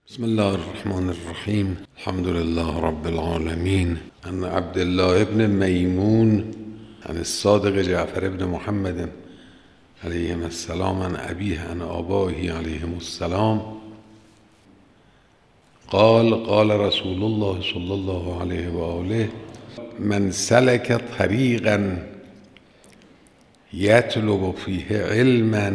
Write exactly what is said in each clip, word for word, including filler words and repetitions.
بسم الله الرحمن الرحیم. الحمد لله رب العالمین. عن عبد الله ابن میمون عن الصادق جعفر ابن محمد علیهم السلام عن ابیه عن آبائه علیهم السلام قال قال رسول الله صلی الله علیه و آله من سلک طریقا یطلب فیه علما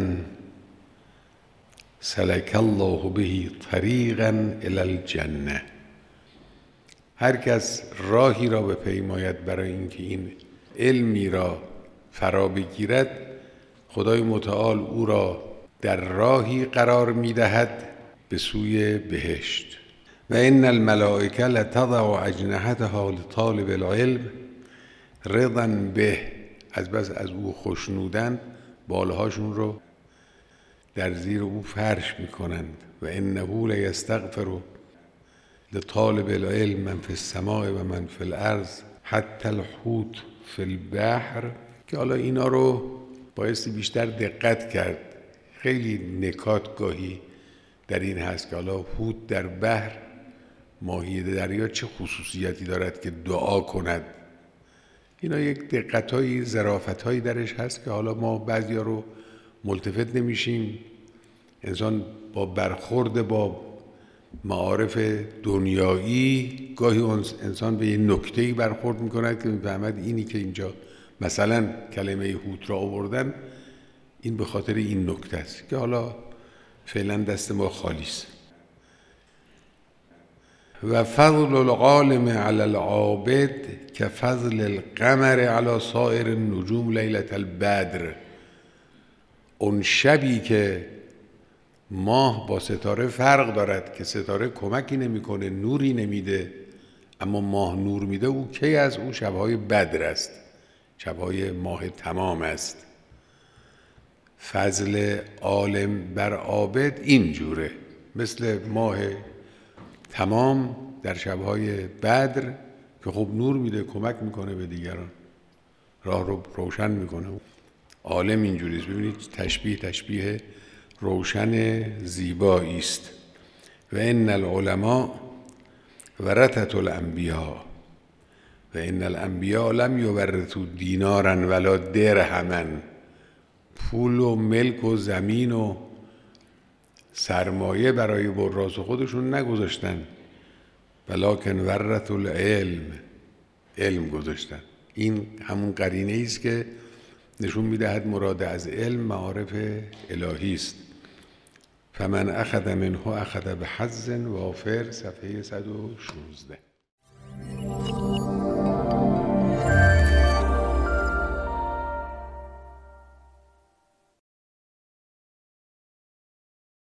سلک الله به طریقا الی الجنه. هر کس راهی را بپیماید برای اینکه این علمی را فرا بگیرد، خدای متعال او را در راهی قرار می‌دهد به سوی بهشت. و ان الملائکه لتضع اجنحتها لطالب العلم رضا به، از بس از او خوشنودن بالهاشون رو در زیر او فرش میکنند. و انه لیستغفر لطالب العلم من فی السماء و من فی الارض حتی الحوت فی البحر، که حالا اینا رو بایستی بیشتر دقت کرد. خیلی نکات گاهی در این هست که حالا حوت در بحر، ماهی دریا، چه خصوصیتی دارد که دعا کند. اینا یک دقت‌هایی، ظرافت‌هایی درش هست که حالا ما بعضیا رو ملتفت نمیشیم. انسان با برخورد با معارف دنیایی گاهی انسان به یه نکته‌ای برخورد میکند که میفهمد اینی که اینجا مثلا کلمه هوت را آوردن، این به خاطر این نکته است که حالا فعلا دست ما خالی است. و فضل العالم علی العابد که فضل القمر علی سایر النجوم لیلة البدر. اون شبی که ماه با ستاره فرق دارد، که ستاره کمکی نمیکنه، نوری نمیده، اما ماه نور میده، او کی از او شبهای بدر است، شبهای ماه تمام است. فضل عالم بر عابد این جوره، مثل ماه تمام در شبهای بدر که خب نور میده، کمک میکنه به دیگران، راه رو روشن میکنه. عالم اینجوریست. ببینید تشبیه تشبیه روشن زیبایی است. و ان العلماء ورثة الانبیاء و ان الانبیاء لم یورثوا دینارا ولا درهما. پول و ملک و زمین و سرمایه برای وراث خودشون نگذاشتن، ولکن ورثوا العلم، علم گذاشتن. این همون قرینه است که نشون میدهد مراد از علم معارف الهی است. فمن اخذ منه اخذ بحظ وافر، صفحه صد و شانزده.